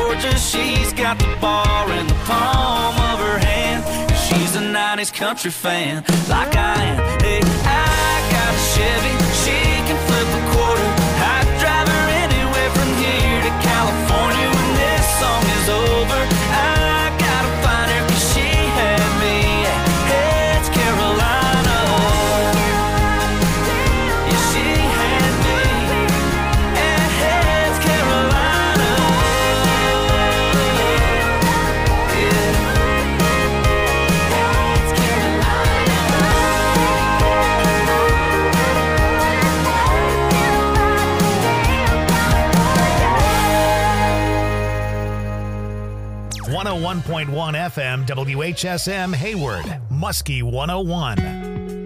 Georgia. She's got the bar in the palm of her hand. She's a 90s country fan, like I am. Hey, I got a Chevy, she can flip a quarter. I'd drive her anywhere from here to California. When this song is over, I gotta find her, 'cause she had me at It's Carolina. Yeah, she had me at It's Carolina. Yeah. It's Carolina. 101.1 FM, WHSM Hayward, Muskie 101.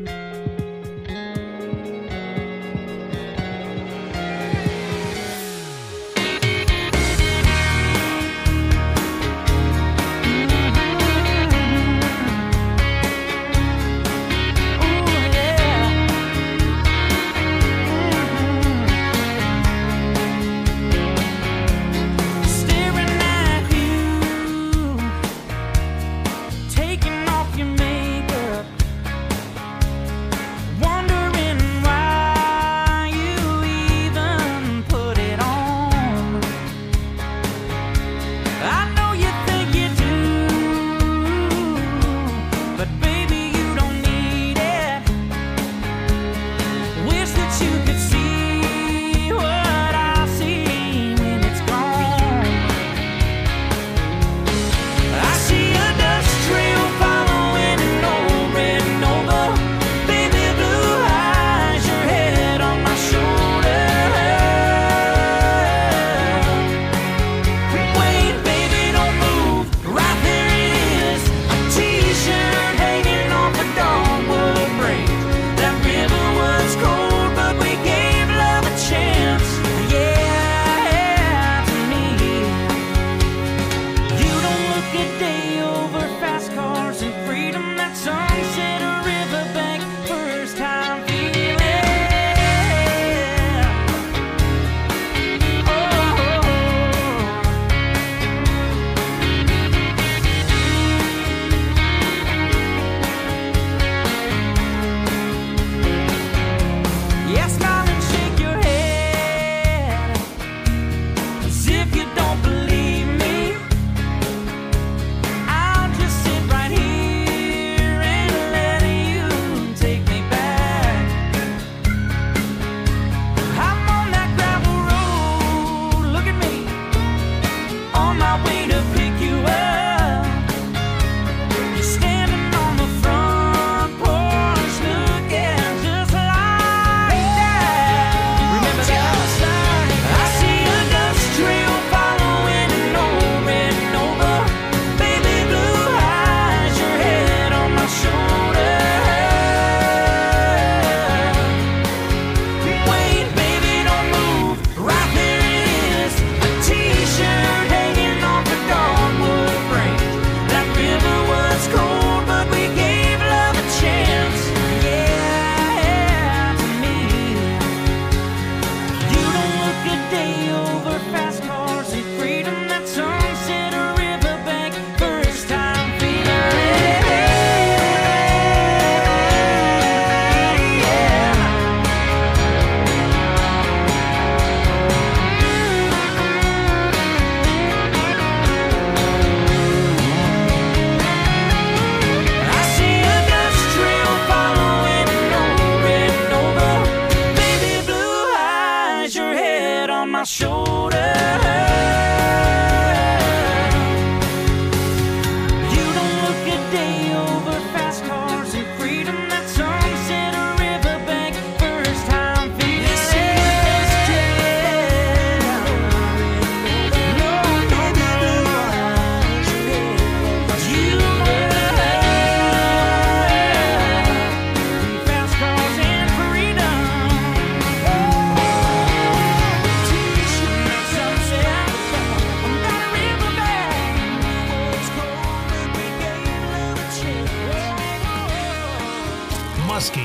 Muskie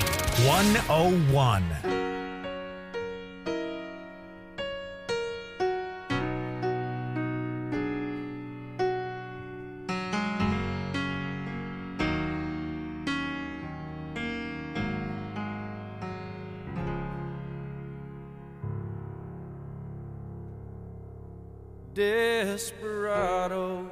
101. desperado,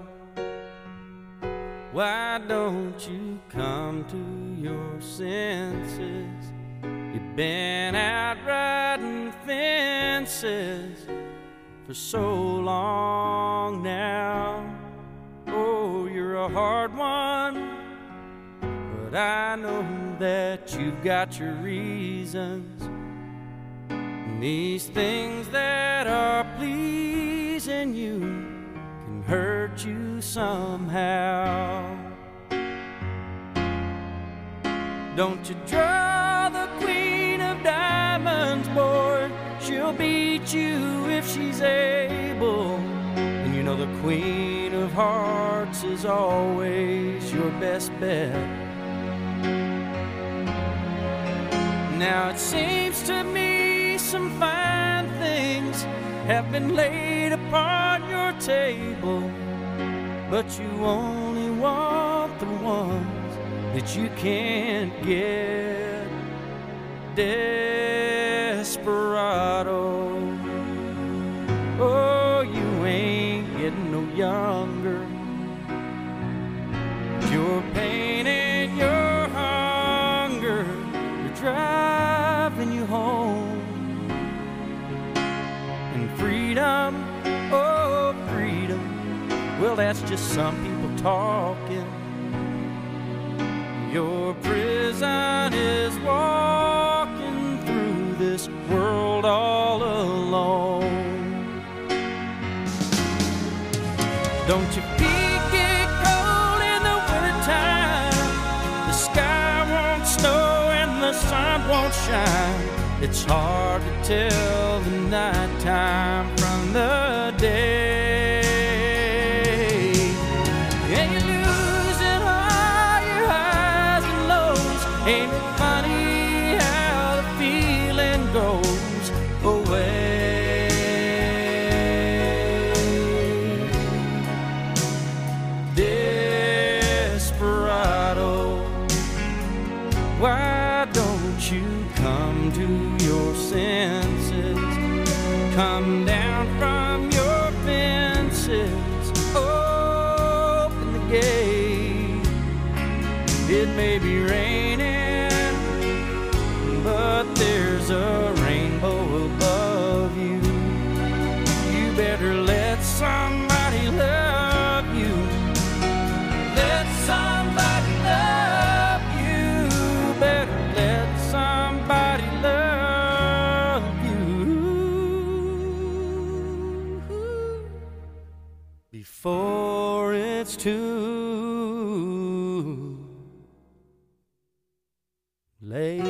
why don't you come to your senses? You've been out riding fences for so long now. Oh, you're a hard one, but I know that you've got your reasons. And these things that are pleasing you can hurt you somehow. Don't you draw the queen of diamonds, boy. She'll beat you if she's able. And you know the queen of hearts is always your best bet. Now it seems to me some fine things have been laid upon your table, but you only want the ones that you can't get. Desperado, oh, you ain't getting no younger. Your pain and your hunger are driving you home. And freedom, oh freedom, well that's just some people talking. Your prison is walking through this world all alone. Don't your feet get cold in the wintertime? The sky won't snow and the sun won't shine. It's hard to tell the nighttime from the day. Ain't it funny how the feeling goes away? Desperado, why don't you come to your senses? Come down from your fences, open the gate. It may be raining, but there's a rainbow above you. You better let somebody love you. Let somebody love you. Better let somebody love you before it's too late.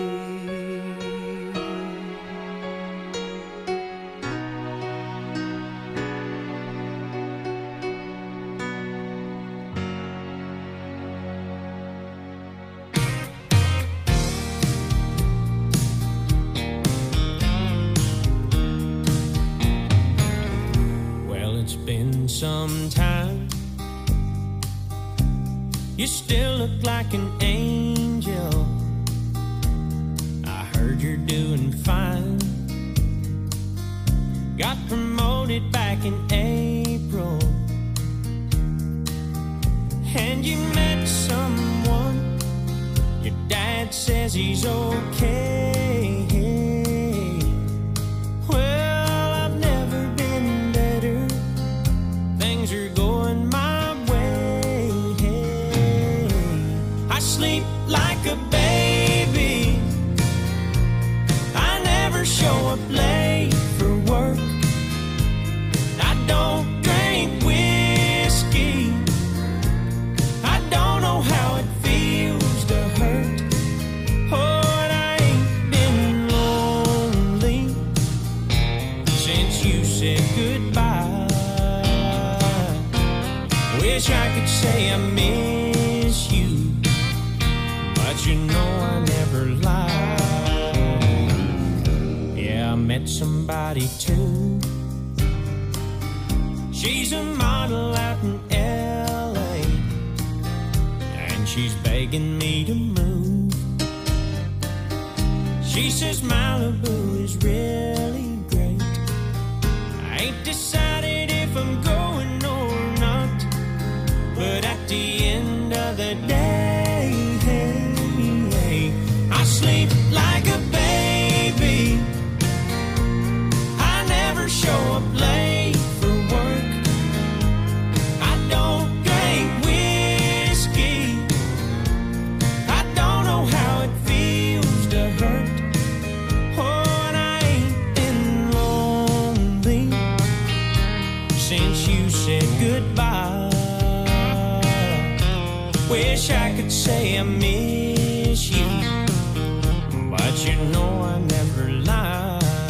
Well, it's been some time. You still look like an angel. I heard you're doing fine. Got promoted back in April, and you met someone. Your dad says he's okay. Well, I've never been better. Things are going my way. I sleep like a baby. I never show up late for work. I don't drink whiskey. I don't know how it feels to hurt. Oh, and I ain't been lonely since you said goodbye. Wish I could say I miss you, but you know I never lie. Yeah, I met somebody too. She's a model out in L.A., and she's begging me to move. She says Malibu is really great. I ain't decided if if I'm going or not. But at the end of the day, I sleep like a baby. I never show up late for work. I don't drink whiskey. I don't know how it feels to hurt. Oh, and I ain't been lonely since you said goodbye. Wish I could say I miss you, but you know I never lie.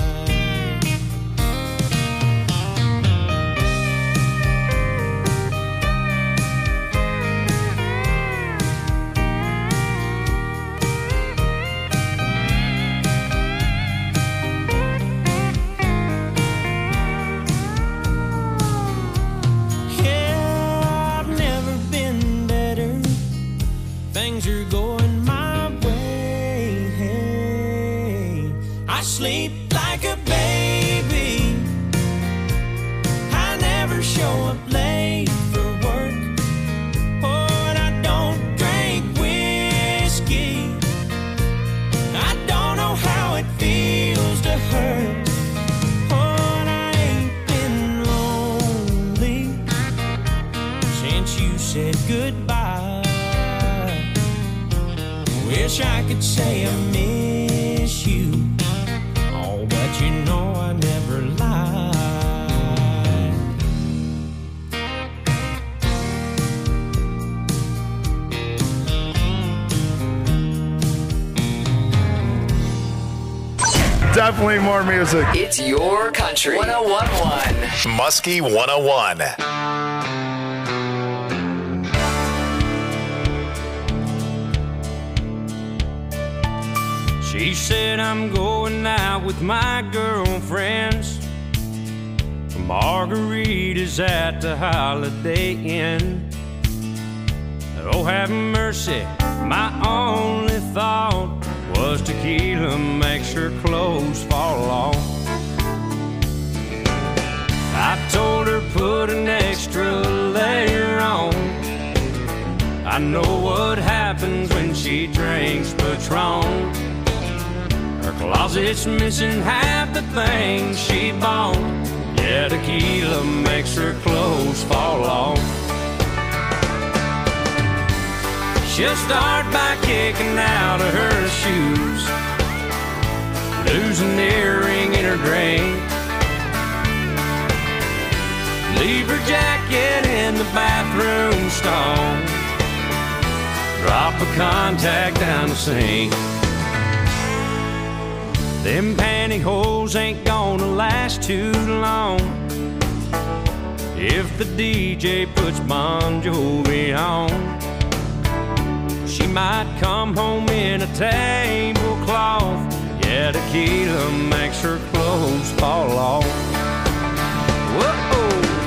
Yeah, I've never been better. Things are going my way. I sleep like a baby. I never show up late for work. Oh, and I don't drink whiskey. I don't know how it feels to hurt. Oh, and I ain't been lonely since you said goodbye. Wish I could say I miss you. Oh, but you know I never lied. Definitely more music. It's your country. 101.1. Muskie 101. She said I'm going out with my girlfriends for margaritas at the Holiday Inn. Oh, have mercy, my only thought was tequila makes her clothes fall off. I told her put an extra layer on. I know what happens when she drinks Patron. Her closet's missing half the things she bought. Yeah, tequila makes her clothes fall off. She'll start by kicking out of her shoes, lose an earring in her drink, leave her jacket in the bathroom stall, drop a contact down the sink. Them pantyhose ain't gonna last too long if the DJ puts Bon Jovi on. She might come home in a tablecloth. Yeah, tequila makes her clothes fall off. Whoa!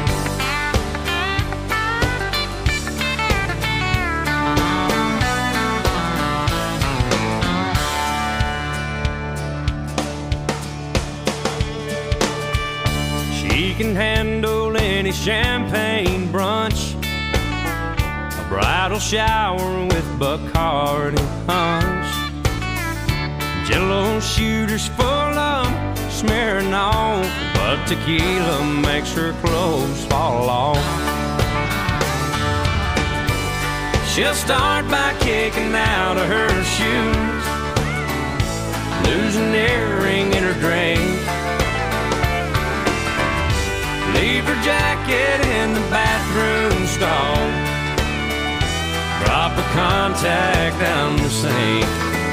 She can handle any champagne brunch, a bridal shower with Bacardi punch, Jell-O shooters full of smearing off, but tequila makes her clothes fall off. She'll start by kicking out of her shoes, lose an earring in her drink, leave her jacket in the bathroom stall, drop a contact down the sink.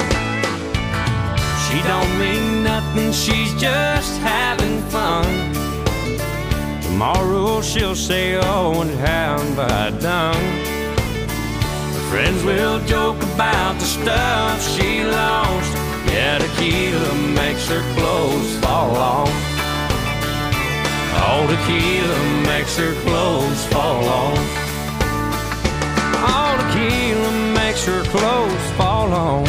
She don't mean nothing, she's just having fun. Tomorrow she'll say, oh, and how have I done? Her friends will joke about the stuff she lost. Yeah, tequila makes her clothes fall off. All tequila makes her clothes fall off. All tequila makes her clothes fall off.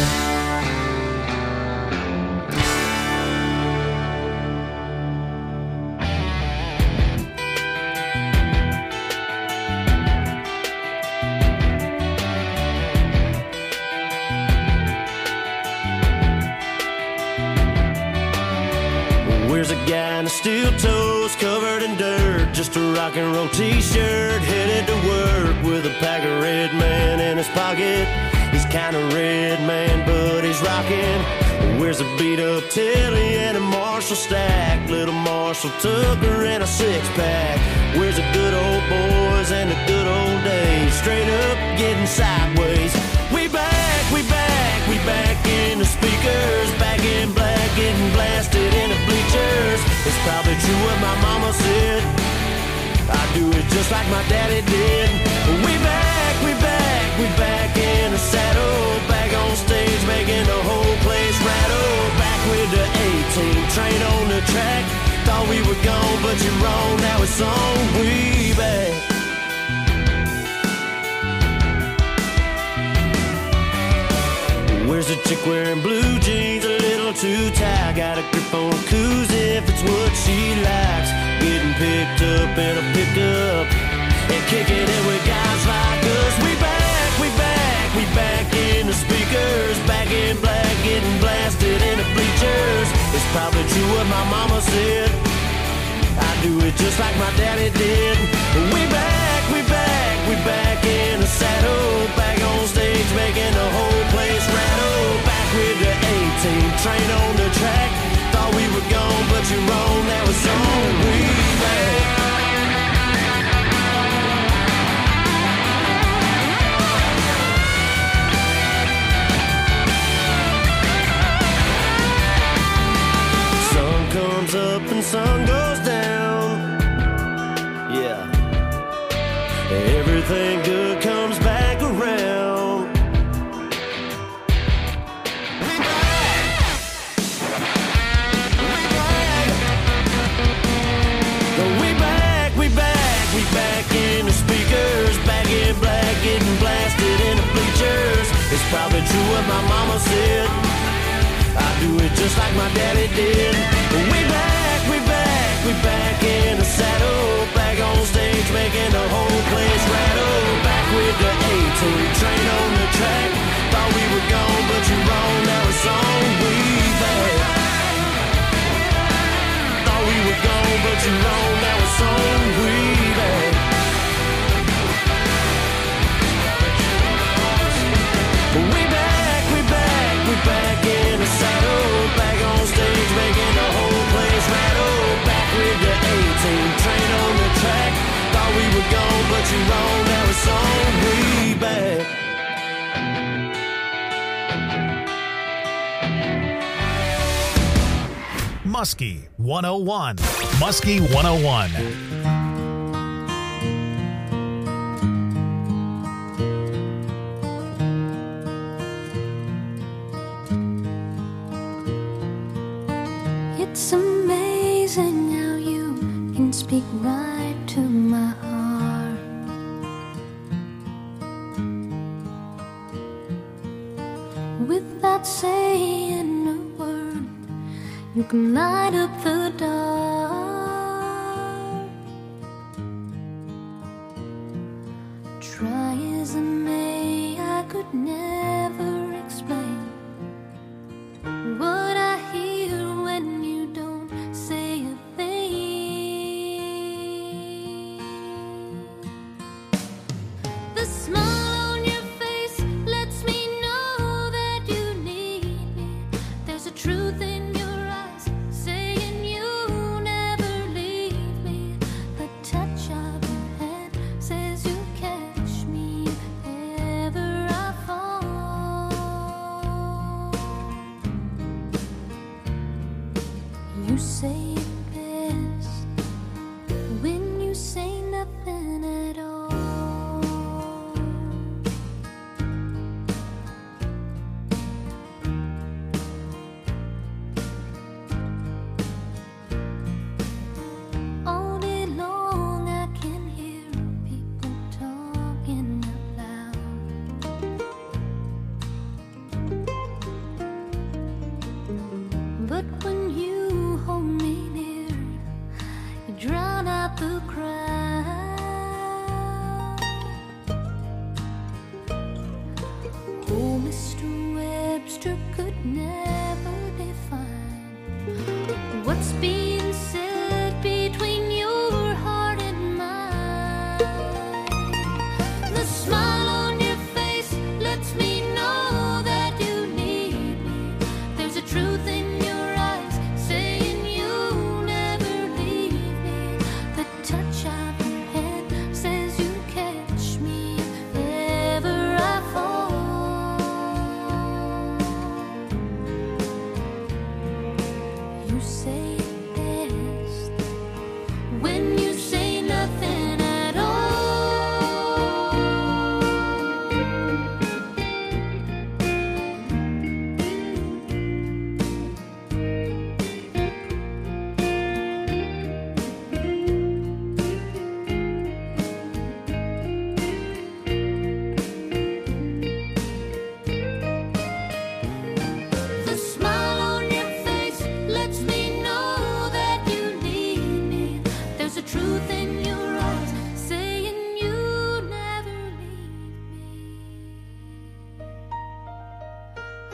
rock and roll t-shirt, headed to work with a pack of Red Man in his pocket. He's kind of red man, but he's rocking. Wears a beat-up Telly and a Marshall stack, little Marshall Tucker and a six-pack. Wears the good old boys and the good old days, straight up getting sideways. We back, we back, we back in the speakers, back in black, getting blasted in the bleachers. It's probably true what my mama said, I do it just like my daddy did. We back, we back, we back in the saddle, back on stage making the whole place rattle. Back with the 18 train on the track, thought we were gone but you're wrong, now it's on. We back. Where's the chick wearing blue jeans, a little too tight? Got a grip on a koozie if it's what she likes. Getting picked up in a pickup and kicking it with guys like us. We back, we back, we back in the speakers, back in black, getting blasted in the bleachers. It's probably true what my mama said, I do it just like my daddy did. We back, we back, we back in the saddle, back on stage making the whole place rattle. Back with the 18 train on the track, thought we were gone but you're wrong, now it's on. We back. Sun comes up and sun goes down, yeah. Everything good comes back around. We back, we back, we back in the speakers, back in black, getting blasted in the bleachers. It's probably true what my mama said, I do it just like my daddy did. We back, we back, we back in the saddle, back on stage making the whole place rattle. Back with the 18 train on the track, thought we were gone but you're wrong, now it's on. We back. Thought we were gone but you're wrong, now it's on. We back. We back, we back, we back in the saddle, back on stage making the whole place rattle. Back with the 18 train on the track, thought we were gone but you're wrong, now it's on. We back. Muskie 101. Muskie 101. It's amazing how you can speak right to my heart. Without saying a word, you can light up the dark. Try as I may, I could never explain what I hear when you don't say a thing. The smile on your face lets me know that you need me. There's a truth in your eyes saying you never leave me. The touch of your hand says you'll catch me if ever I fall. You say it best when you say nothing at all. All day long I can hear people talking out loud. But when you hold me near, you drown out the crowd. Oh, Mr. Webster could never define what's being said between your heart and mine.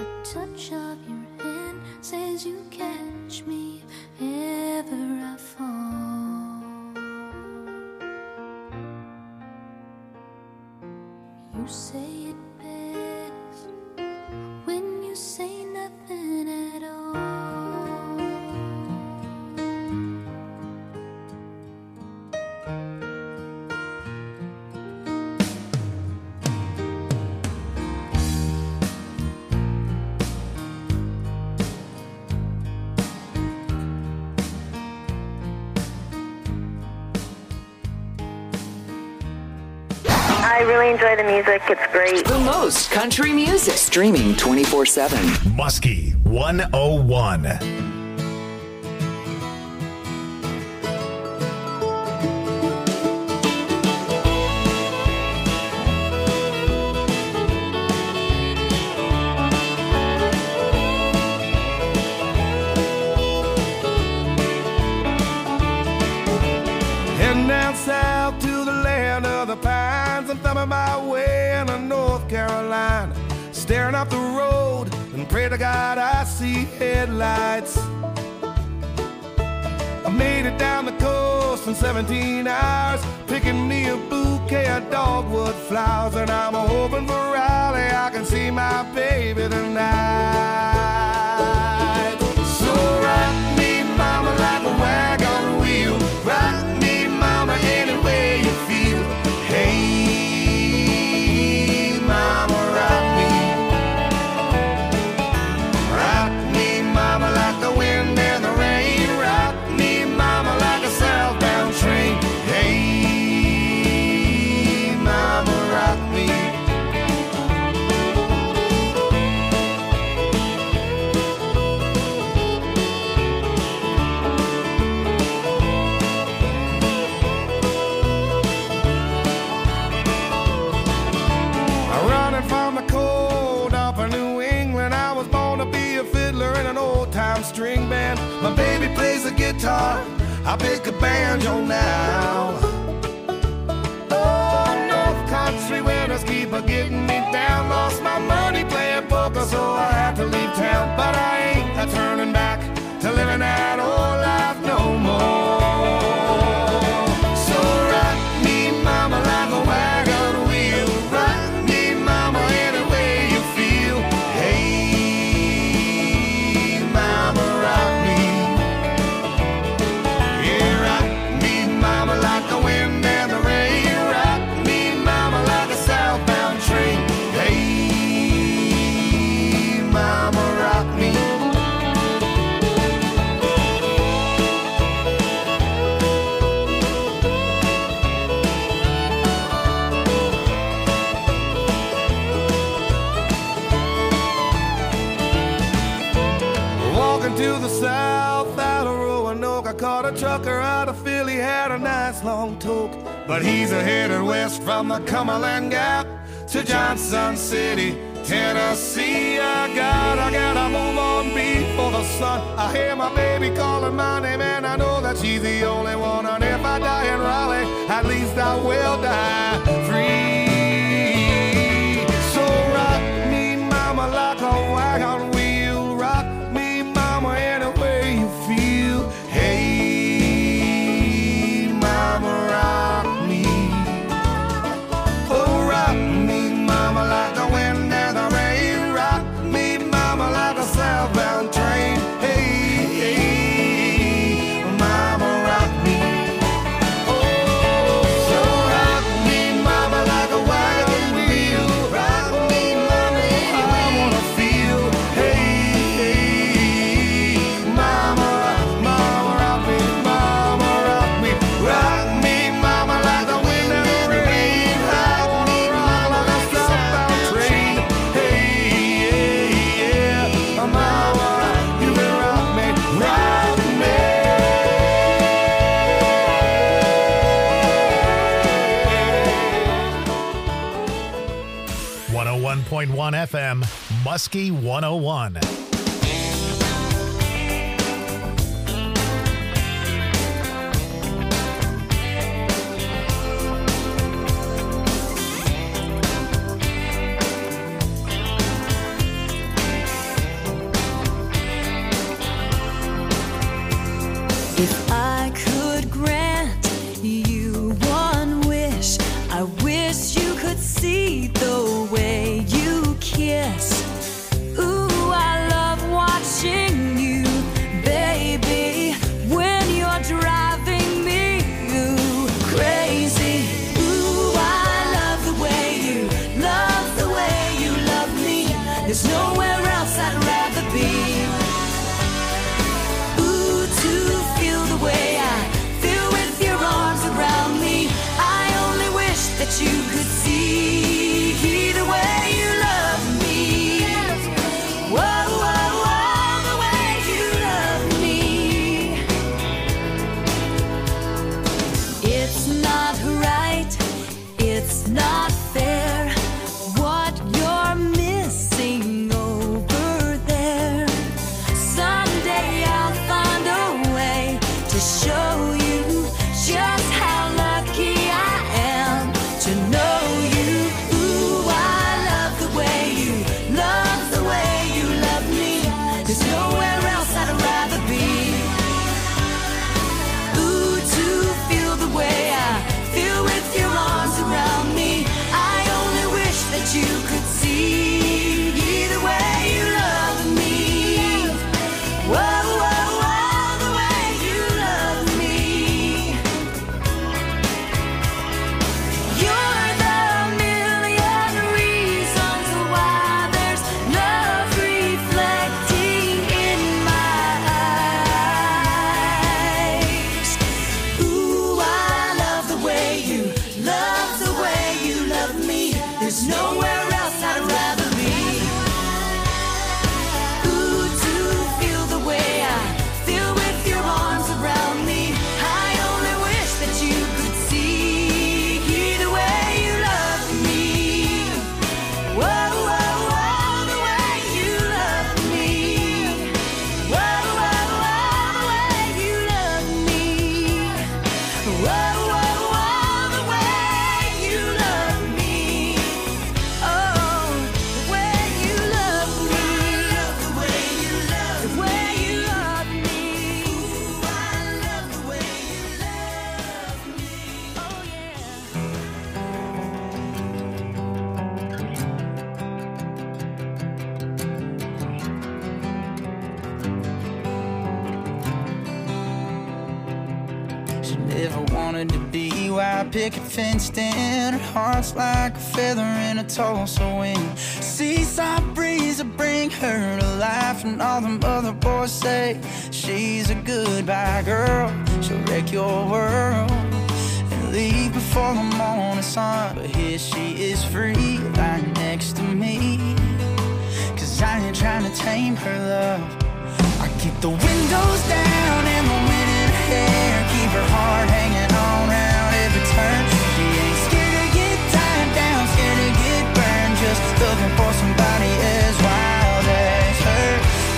The touch of your hand says you catch me if ever I fall. You say it best when you say nothing at all. I really enjoy the music. It's great. The most country music. Streaming 24/7. Muskie 101. Heading down south to the land of the pines. I'm thumbing my way into North Carolina, staring up the road and pray to God I see headlights. I made it down the coast in 17 hours, picking me a bouquet of dogwood flowers, and I'm hoping for Raleigh I can see my baby tonight. So rock me, mama, like a wagon wheel. Rock me, mama, any way you feel. Hey, mama, rock me. Rock me, mama, like the wind and the rain. Rock me, mama, like a southbound train. Hey, mama, rock me. Running from the cold off of New England, I was born to be a fiddler in an old-time string band. My baby plays the guitar, I pick a banjo now. Oh, North Country winters keep a getting me down. Lost my money playing poker, so I had to leave town. But I ain't a turning back to living that old life no more. So rock me, mama, like a wagon wheel. Rock me, mama, any way you feel. Hey, mama, rock me. Yeah, rock me, mama, like the wind and the rain. Rock me, mama, like a southbound train. Hey, mama, rock me. Walking to the south out of Roanoke, I caught a trucker out of Philly, had a nice long toke. But he's a headed west from the Cumberland Gap to Johnson City, Tennessee. I gotta move on before the sun. I hear my baby calling my name, and I know that she's the only one. And if I die in Raleigh, at least I will die free. So rock me, mama, like a wagon wheel. Rock me, mama, any way you feel. Hey, mama, rock me. Oh, rock me, mama, like the wind and the rain. Rock me, mama, like a southbound train. Hey, hey, mama, rock me. Oh, so rock me, mama, like a wagon wheel. Rock me, mama, any way I wanna feel. Hey, hey, mama, mama, rock me, mama, rock me. Rock me, mama, like the wind and the rain. Rock me, mama, like a southbound train. Hey, yeah, yeah, mama, you can rock me, rock me. 101.1 FM, Muskie 101. There's nowhere else I'd rather be. Ooh, to feel the way I feel with your arms around me. I only wish that you could see the way you love me. Whoa, whoa, whoa, the way you love me. It's not right, it's not fair, what you're missing over there. Someday I'll find a way to show you just how lucky I am to know you. Ooh, I love the way you love the way you love me. There's nowhere else I'd rather be. Ooh, to feel the way I feel with your arms around me. I only wish that you could see the way you love me. Whoa, whoa, whoa, the way you love me. You're the million reasons why there's love reflecting in my eyes. Ooh, I love the way you love the way you love me. There's nowhere else I'd rather be. Ooh, to feel the way I feel with your arms around me. I only wish that you could see the way you love me. Whoa, whoa, whoa, the way you love me. Whoa, whoa, whoa, the way you love me. Whoa, whoa, whoa, the way you love me. Oh, the way you love me. The way you love me. The way you love me. Ooh, I love the way you love me. Oh, yeah. She never wanted to be white picket fenced in. Her heart's like a feather in a Tulsa wind. Seaside breeze will bring her to life, and all them other boys say she's a goodbye girl. She'll wreck your world and leave before the morning sun. But here she is free, right next to me. 'Cause I ain't trying to tame her love. I keep the windows down and the wind in her hair, keep her heart hanging on round every turn. She ain't scared to get tied down, scared to get burned, just looking for somebody as wild as her.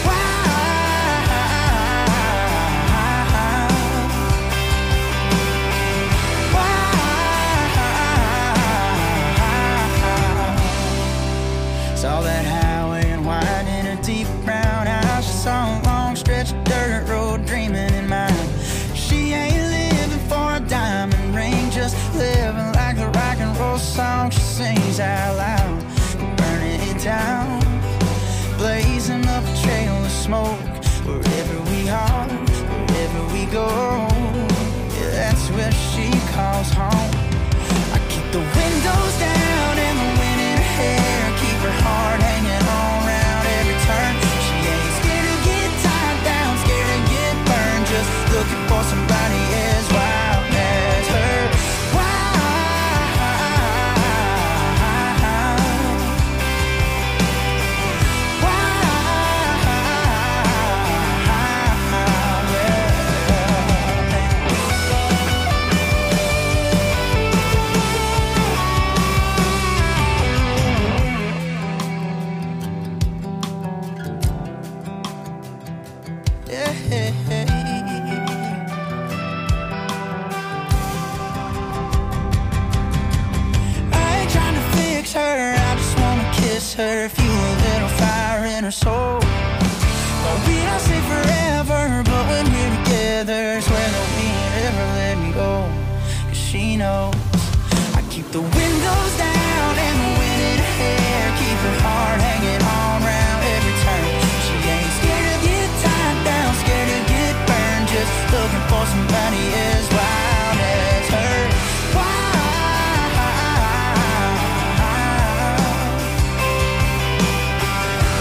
Saw that highway and wine in a deep brown house. She saw a long stretch of dirt road dreaming in mind. She ain't living for a diamond ring, just living like the rock and roll song she sings out loud. Burning it down, blazing up a trail of smoke. Wherever we are, wherever we go, yeah, that's where she calls home. I keep the windows down and the wind in her hair, keep her heart hanging on round every turn. She ain't scared to get tied down, scared to get burned, just looking for somebody as wild as her. Her, feel a little fire in her soul. Well, we don't say forever, but when we're together, swear that we ain't ever let me go. 'Cause she knows I keep the windows down and the wind in her hair, keep her heart hanging on round every turn. She ain't scared to get tied down, scared to get burned, just looking for somebody as wild as her. Wild.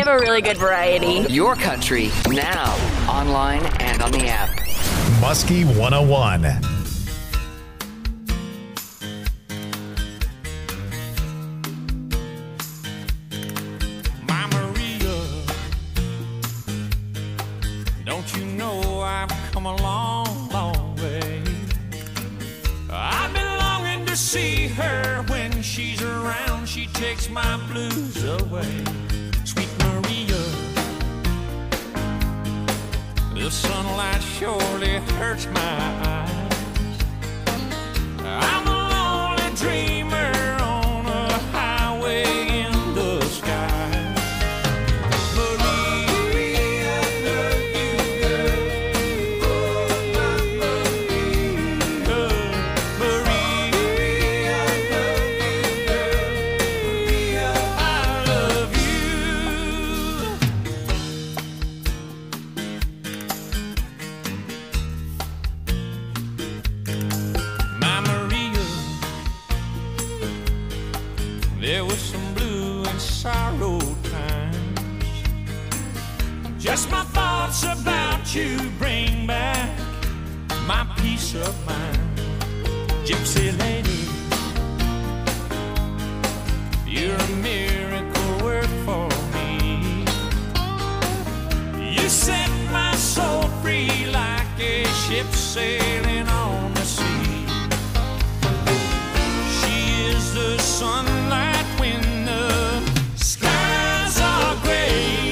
have a really good variety. Your country, now, online and on the app. Muskie 101. My Maria, don't you know I've come a long, long way? I've been longing to see her. When she's around, she takes my blues away. Sweet Maria, the sunlight surely hurts my eyes. I'm a lonely dreamer on a highway in the sky. Maria, I love you, girl. Maria, I love you, girl. I love My Maria, there was some blue and sorrow times. Just my thoughts about you bring back my peace of mind. Gypsy lady, you're a miracle work for me. You set my soul free like a ship sailing on the sea. She is the sunlight when the skies are gray.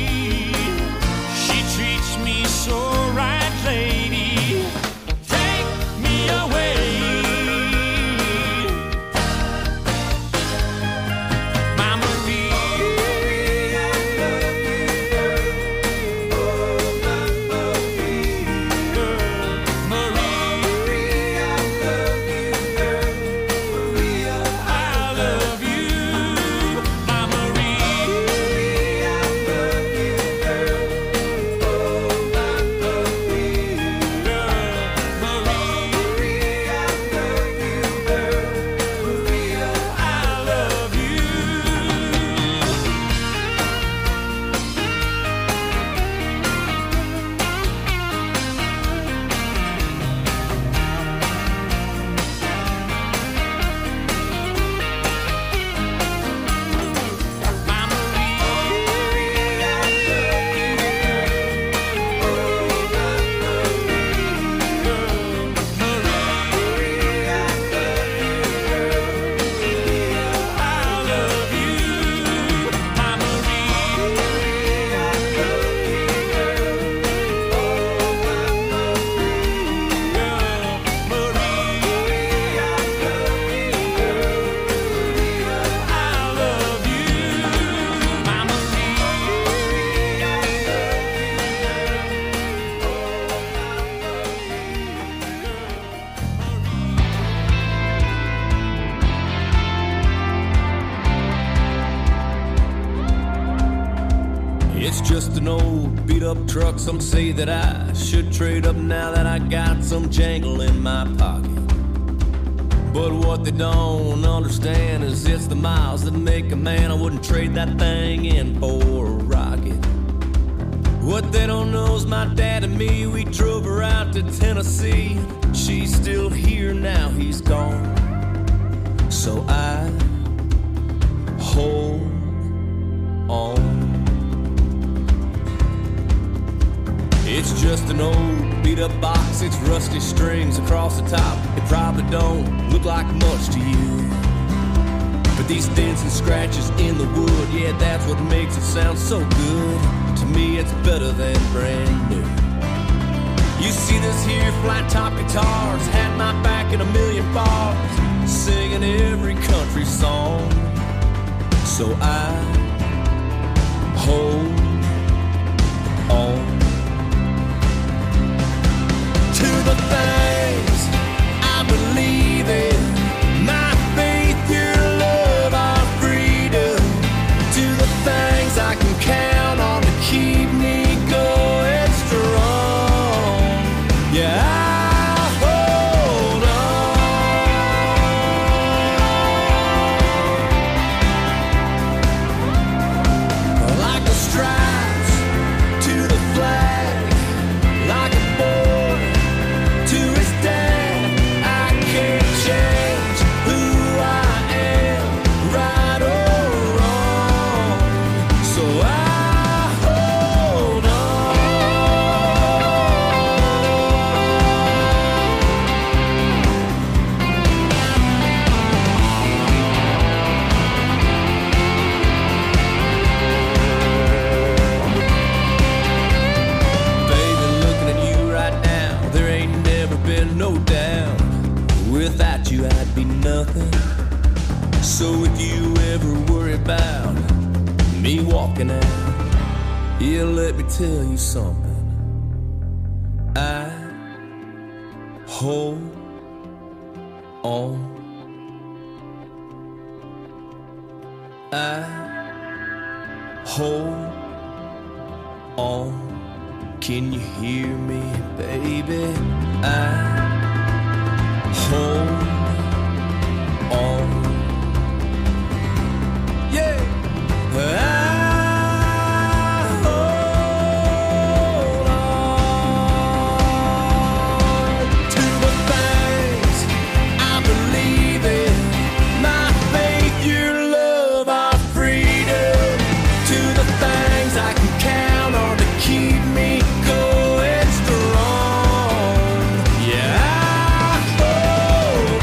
She treats me so right, lady. Take me away. My Maria, I love you, girl. Oh, my Maria, girl. Maria, I love you, girl. Maria, I love you. My Maria, I love you, girl. Oh, my Maria, girl. Maria, I love you, girl. Maria, I love you. My Maria, I love you, girl. Oh, my Maria, girl. Maria, I love you, girl. Maria, I love you. My Maria, I love you, girl. Oh, my Maria, girl. Maria, I love you, girl. Maria, I love you. My Maria, I It's just an old beat up truck. Some say that I should trade up now that I got some jangle in my pocket. But what they don't understand is it's the miles that make a man. I wouldn't trade that thing in for a rocket. What they don't know is my dad and me, we drove her out to Tennessee. She's still here now, he's gone. So I hold on. It's just an old beat up box, it's rusty strings across the top. It probably don't look like much to you, but these dents and scratches in the wood, yeah, that's what makes it sound so good. To me it's better than brand new. You see this here flat top guitars, had my back in a million bars, singing every country song. So I hold on to the things I believe in, my faith, your love, our freedom, to the things I can count on to keep me going strong. Yeah, I'll hold on like a no doubt. Without you, I'd be nothing. So if you ever worry about me walking out, yeah, let me tell you something. I hold on. I hold on. Can you hear me, baby? I hold on. Yeah. I hold on to the things I believe in. My faith, your love, our freedom. To the things I can count on to keep me going strong. Yeah, I hold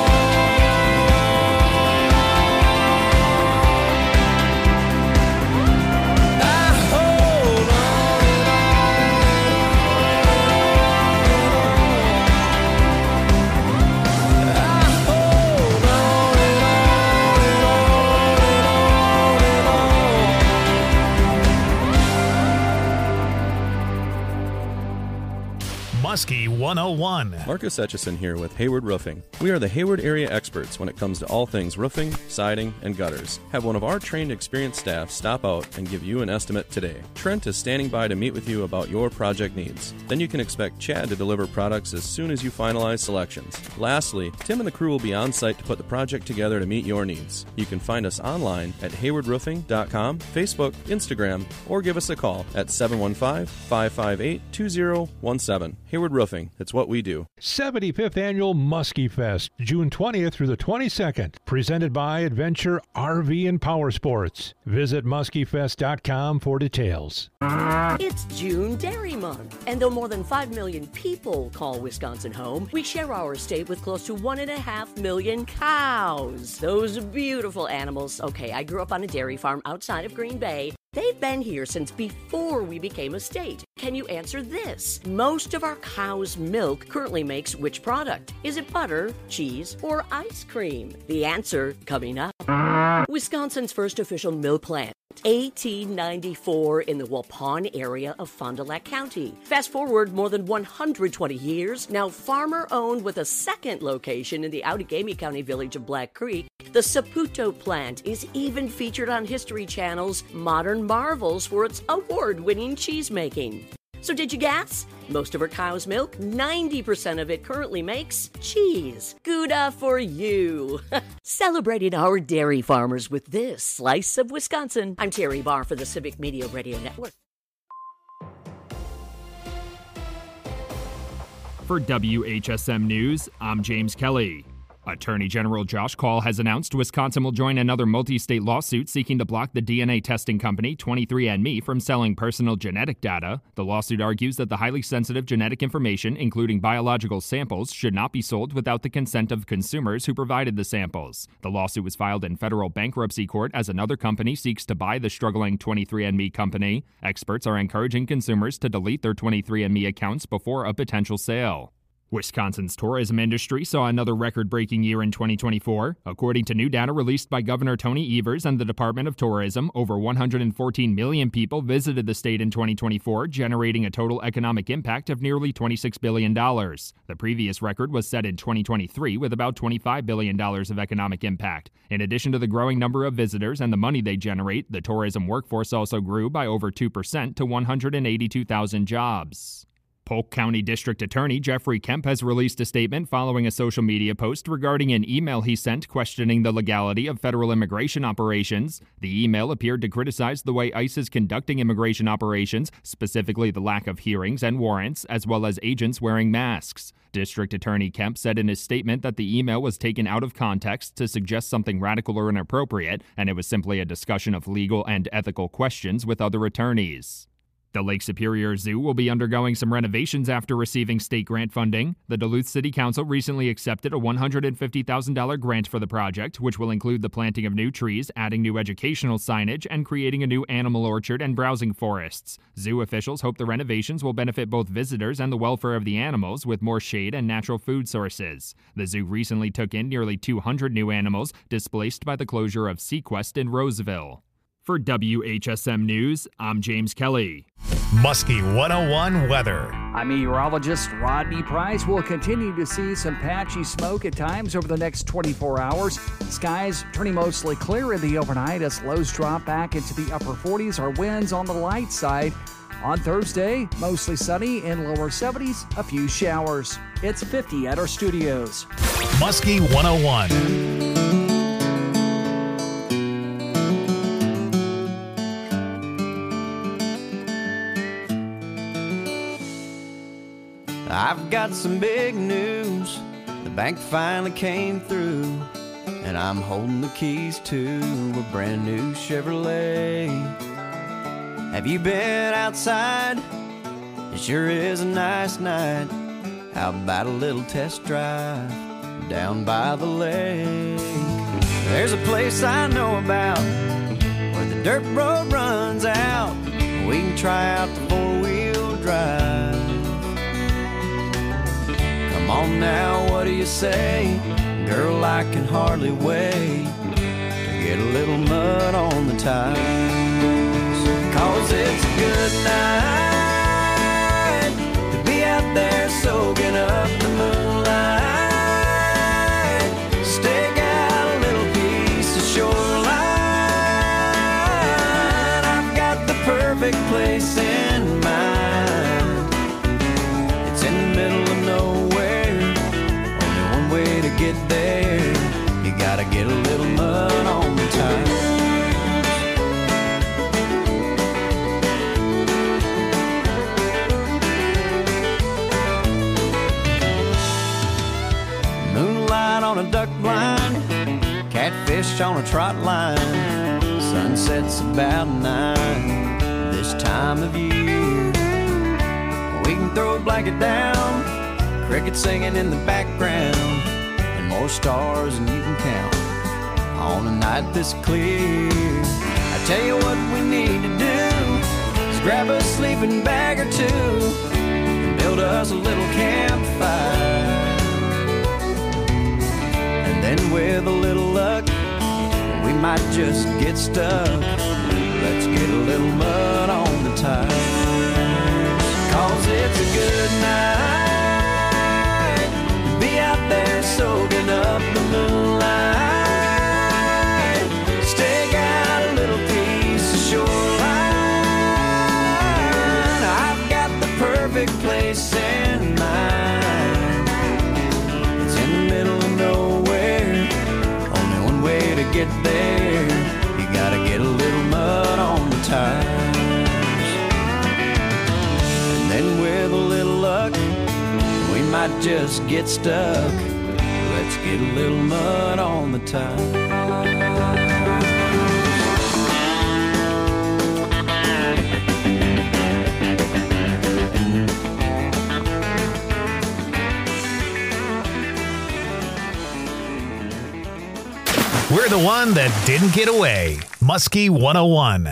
on. I hold Muskie 101. Marcus Etchison here with Hayward Roofing. We are the Hayward area experts when it comes to all things roofing, siding, and gutters. Have one of our trained, experienced staff stop out and give you an estimate today. Trent is standing by to meet with you about your project needs. Then you can expect Chad to deliver products as soon as you finalize selections. Lastly, Tim and the crew will be on site to put the project together to meet your needs. You can find us online at haywardroofing.com, Facebook, Instagram, or give us a call at 715-558-2017. Hayward Roofing, it's what we do. 75th Annual Muskie Fest, June 20th through the 22nd, presented by Adventure RV and Power Sports. Visit muskiefest.com for details. It's June Dairy Month, and though more than 5 million people call Wisconsin home, we share our state with close to 1.5 million cows. Those beautiful animals. Okay, I grew up on a dairy farm outside of Green Bay. They've been here since before we became a state. Can you answer this? Most of our cow's milk currently makes which product? Is it butter, cheese, or ice cream? The answer coming up. Wisconsin's first official milk plant. 1894 in the Waupun area of Fond du Lac County. Fast forward more than 120 years, now farmer-owned with a second location in the Outagamie County village of Black Creek, the Saputo plant is even featured on History Channel's Modern Marvels for its award-winning cheese-making. So did you guess? Most of our cow's milk, 90% of it currently makes cheese. Gouda for you. Celebrating our dairy farmers with this slice of Wisconsin. I'm Terry Barr for the Civic Media Radio Network. For WHSM News, I'm James Kelly. Attorney General Josh Kaul has announced Wisconsin will join another multi-state lawsuit seeking to block the DNA testing company 23andMe from selling personal genetic data. The lawsuit argues that the highly sensitive genetic information, including biological samples, should not be sold without the consent of consumers who provided the samples. The lawsuit was filed in federal bankruptcy court as another company seeks to buy the struggling 23andMe company. Experts are encouraging consumers to delete their 23andMe accounts before a potential sale. Wisconsin's tourism industry saw another record-breaking year in 2024. According to new data released by Governor Tony Evers and the Department of Tourism, over 114 million people visited the state in 2024, generating a total economic impact of nearly $26 billion. The previous record was set in 2023 with about $25 billion of economic impact. In addition to the growing number of visitors and the money they generate, the tourism workforce also grew by over 2% to 182,000 jobs. Polk County District Attorney Jeffrey Kemp has released a statement following a social media post regarding an email he sent questioning the legality of federal immigration operations. The email appeared to criticize the way ICE is conducting immigration operations, specifically the lack of hearings and warrants, as well as agents wearing masks. District Attorney Kemp said in his statement that the email was taken out of context to suggest something radical or inappropriate, and it was simply a discussion of legal and ethical questions with other attorneys. The Lake Superior Zoo will be undergoing some renovations after receiving state grant funding. The Duluth City Council recently accepted a $150,000 grant for the project, which will include the planting of new trees, adding new educational signage, and creating a new animal orchard and browsing forests. Zoo officials hope the renovations will benefit both visitors and the welfare of the animals with more shade and natural food sources. The zoo recently took in nearly 200 new animals displaced by the closure of Sequest in Roseville. For WHSM News, I'm James Kelly. Muskie 101 weather. I'm meteorologist Rodney Price. We'll continue to see some patchy smoke at times over the next 24 hours. Skies turning mostly clear in the overnight as lows drop back into the upper 40s. Our winds on the light side. On Thursday, mostly sunny in lower 70s, a few showers. It's 50 at our studios. Muskie 101. I've got some big news. The bank finally came through, and I'm holding the keys to a brand new Chevrolet. Have you been outside? It sure is a nice night. How about a little test drive down by the lake? There's a place I know about where the dirt road runs out. We can try out the four-wheel drive. Come on now, what do you say? Girl, I can hardly wait to get a little mud on the tires. 'Cause it's a good night to be out there soaking up the moonlight. Stake out a little piece of shoreline. I've got the perfect place in mind. It's in the middle of nowhere. Way to get there, you gotta get a little mud on the tires. Moonlight on a duck blind, catfish on a trot line. Sunset's about 9 this time of year. We can throw a blanket down, crickets singing in the background, and more stars than you can count on a night this clear. I tell you what we need to do is grab a sleeping bag or two and build us a little campfire. And then with a little luck, we might just get stuck. Let's get a little mud on the tires. 'Cause it's a good night be out there soaking up the moonlight. Stake out a little piece of shoreline. I've got the perfect place in mind. It's in the middle of nowhere. Only one way to get there. You gotta get a little mud on the tires. And then with a little luck, we might just get stuck. Let's get a little mud on the tires. We're the one that didn't get away. Muskie 101.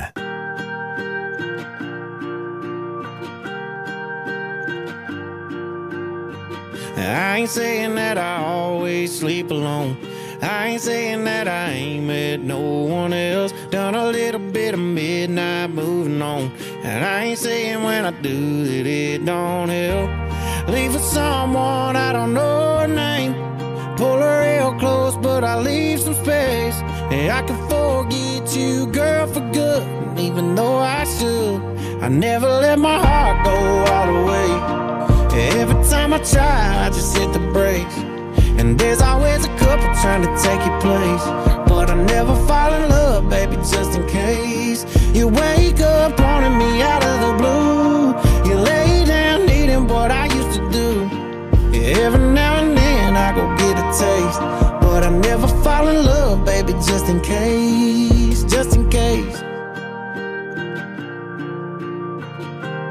I ain't saying that I always sleep alone. I ain't saying that I ain't met no one else. Done a little bit of midnight moving on. And I ain't saying when I do that it don't help. Leave for someone I don't know her name. Pull her real close, but I leave some space. And I can forget you, girl, for good. And even though I should, I never let my heart go all the way. Every time I try, I just hit the brakes. And there's always a couple trying to take your place. But I never fall in love, baby, just in case. You wake up wanting me out of the blue. You lay down needing what I used to do. Every now and then I go get a taste. But I never fall in love, baby, just in case. Just in case.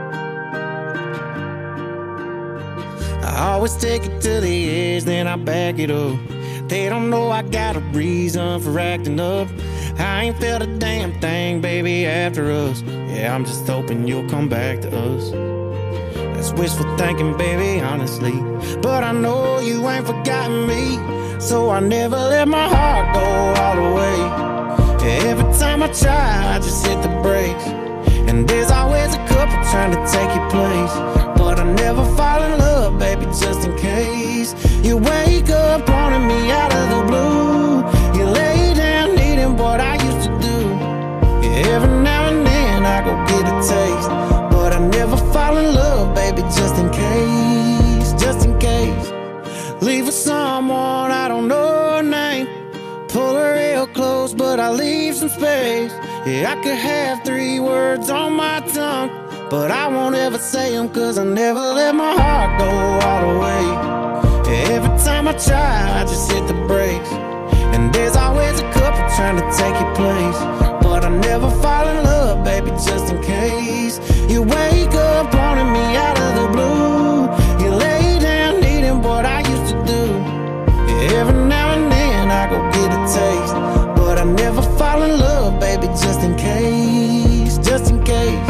I always take it to the edge, then I back it up. They don't know I got a reason for acting up. I ain't felt a damn thing, baby, after us. Yeah, I'm just hoping you'll come back to us. That's wishful thinking, baby, honestly. But I know you ain't forgotten me, so I never let my heart go all the way. Every time I try, I just hit the brakes. And there's always a couple trying to take your place. But I never fall in love, baby, just in case. You wake up wanting me out of the blue. You lay down needing what I used to do. Yeah, every now and then I go get a taste. But I never fall in love, baby, just in case. Just in case. Leave with someone I don't know her name. Pull her real close, but I leave some space. Yeah, I could have 3 words on my tongue, but I won't ever say them, cause I never let my heart go all the way. Yeah, every time I try, I just hit the brakes. And there's always a couple trying to take your place. But I never fall in love, baby, just in case. You wake up wanting me out of the blue. You lay down needing what I used to do. Yeah, every now and then I go get a taste. But I never fall in love, baby, just in case. Just in case.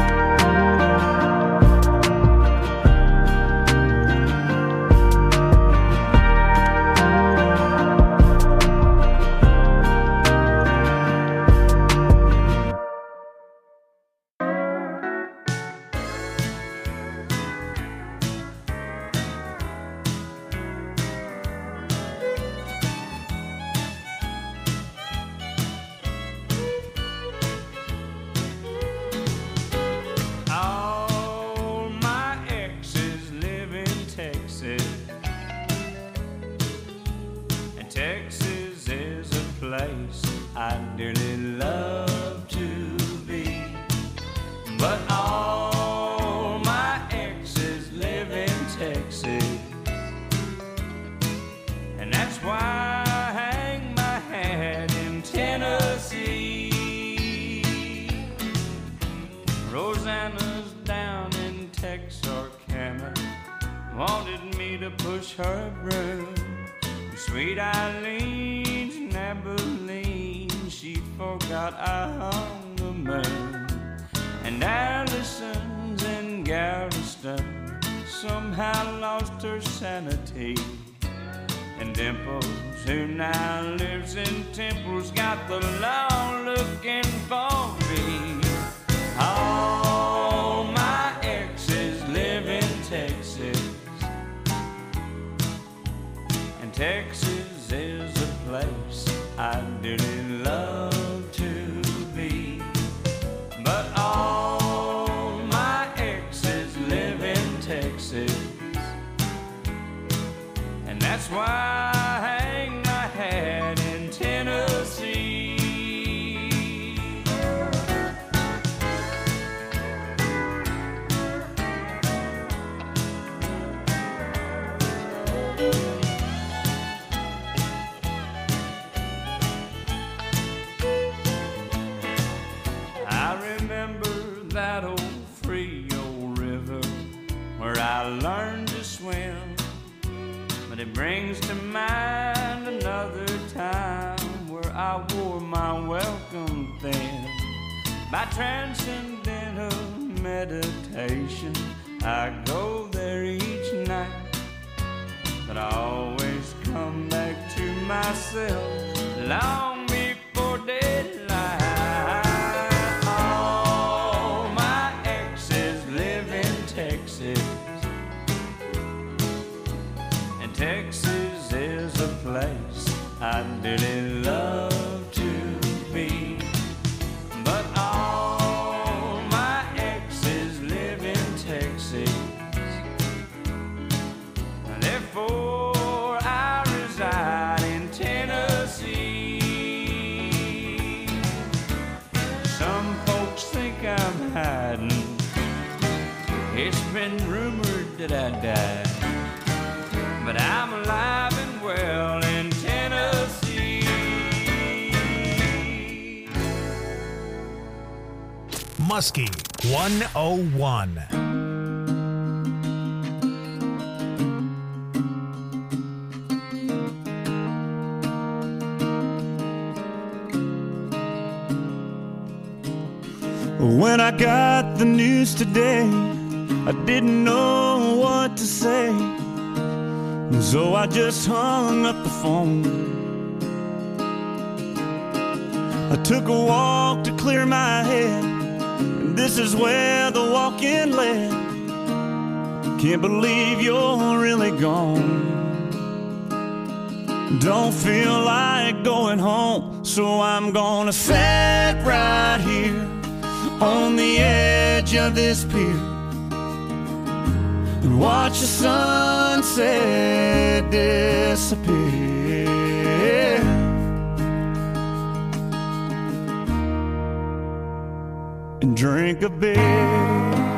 Muskie 101. When I got the news today, I didn't know what to say, so I just hung up the phone. I took a walk to clear my head, and this is where the walk-in led. Can't believe you're really gone. Don't feel like going home, so I'm gonna sit right here on the edge of this pier and watch the sunset disappear. And drink a beer.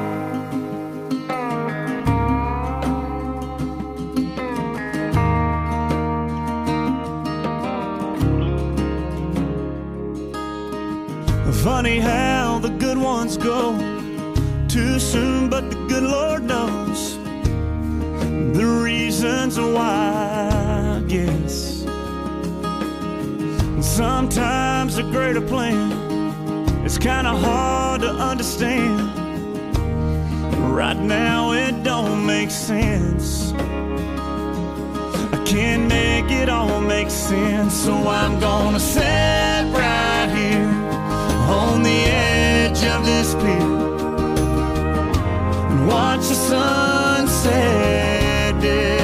Funny how the good ones go too soon, but the good Lord knows the reasons why, I guess. Sometimes a greater plan is kind of hard to understand. Right now it don't make sense. I can't make it all make sense, so I'm gonna sit right here on the edge of this pier and watch the sunset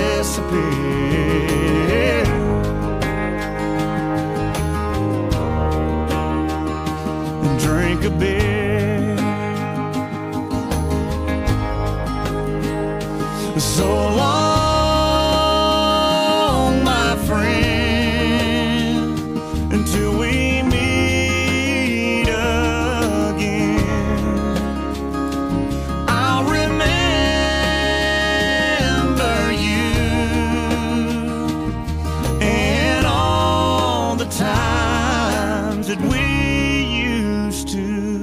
disappear. And drink a beer. So long, my friend, until we meet again. I'll remember you and all the times that we used to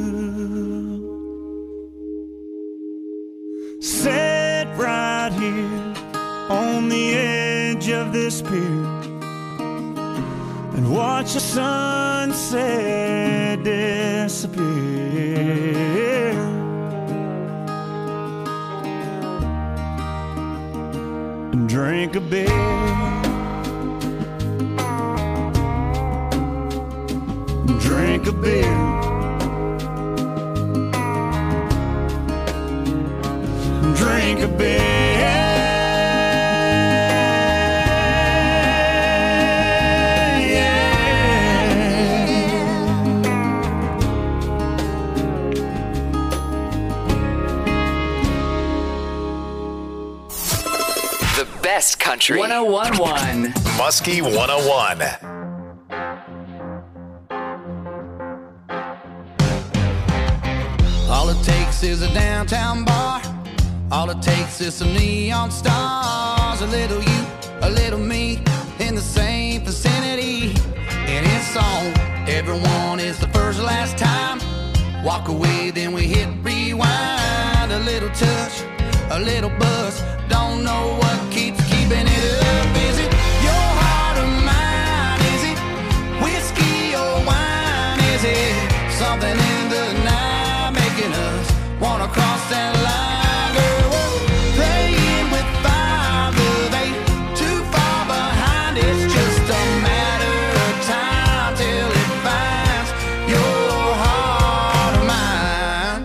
sit right here on the edge of this pier and watch the sunset disappear. And drink a beer. Drink a beer. Drink a beer. The best country. 1011. Muskie 101. All it takes is a downtown bar. All it takes is some neon stars. A little you, a little me, in the same vicinity. And it's on. Everyone is the first last time. Walk away, then we hit rewind. A little touch, a little buzz. Don't know what keeps keeping it up. Is it your heart or mine? Is it whiskey or wine? Is it something in the night making us wanna cross that line? Girl, we're playing with fire, but they too far behind. It's just a matter of time till it finds your heart or mine.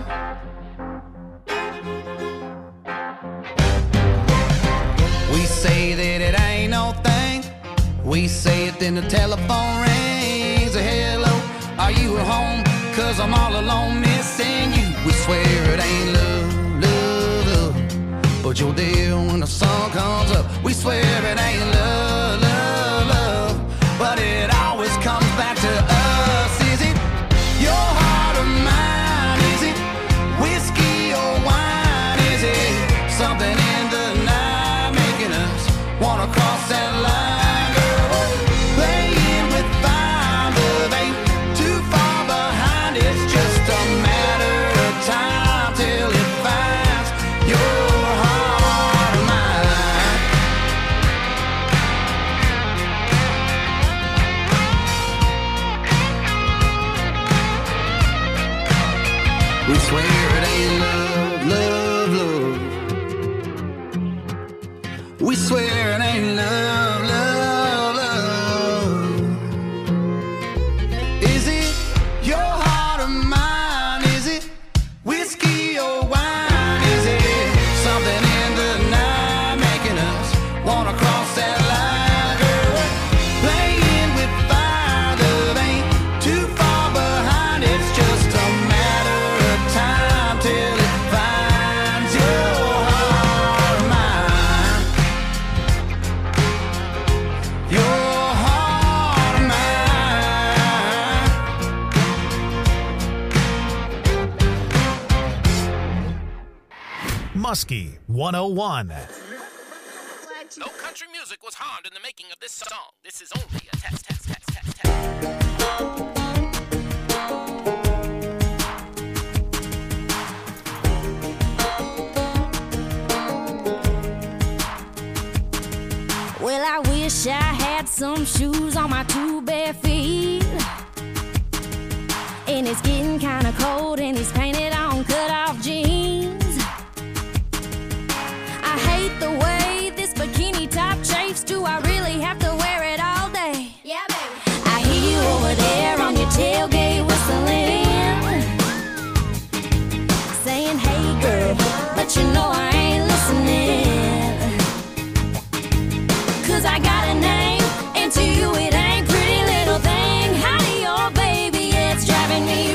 We say that it ain't no thing. We say it, then the telephone rings. Hello, are you at home? 'Cause I'm all alone missing you. We swear it ain't love, love, love, but you're there when the sun comes up. We swear it ain't love, love, love, but it always comes back to us. Is it your heart or mine? Is it whiskey or wine? Is it something in the night making us wanna cross that line? Girl, we're playing with fire, but ain't too far behind. It's just a matter of time till it finds your heart or mine. swear it ain't love, love, love. We swear it ain't love, love, love. Is it your heart or mine? Is it whiskey or wine? Is it something in the night making us wanna cross that line? Girl, we're playing with fire, love ain't too far behind. It's just a matter of time till it finds your heart or mine. Your heart or mine. Muskie 101. No country music was harmed in the making of this song. This is only a test. Well, I wish I had some shoes on my two bare feet. And it's getting kinda cold in these painted on cut-off jeans. I hate the way this bikini top chafes. Do I really have to wear it all day? Yeah, baby. I hear you over there on your tailgate whistling, saying, hey girl, but you know I ain't listening. 'Cause I got a name, and to you it ain't pretty little thing. Howdy, oh baby, it's driving me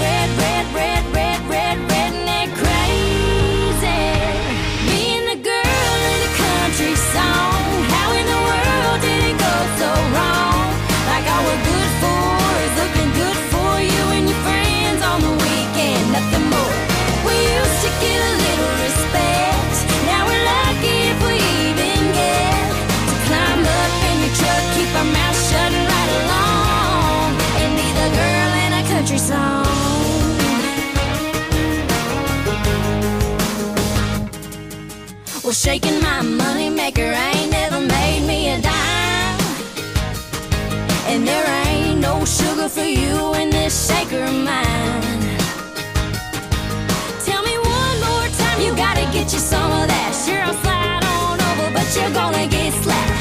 redneck crazy. Being the girl in a country song, how in the world did it go so wrong? Like all we're good for is looking good for you and your friends on the weekend, nothing more. We used to get a little respect, now we're lucky if we even get to climb up in your truck, keep our mouth shut and ride along, and be the girl in a country song. Well, shaking my money maker ain't never made me a dime, and there ain't no sugar for you in this shaker of mine. Tell me one more time, you gotta get you some of that. Sure, I'll slide on over, but you're gonna get slapped.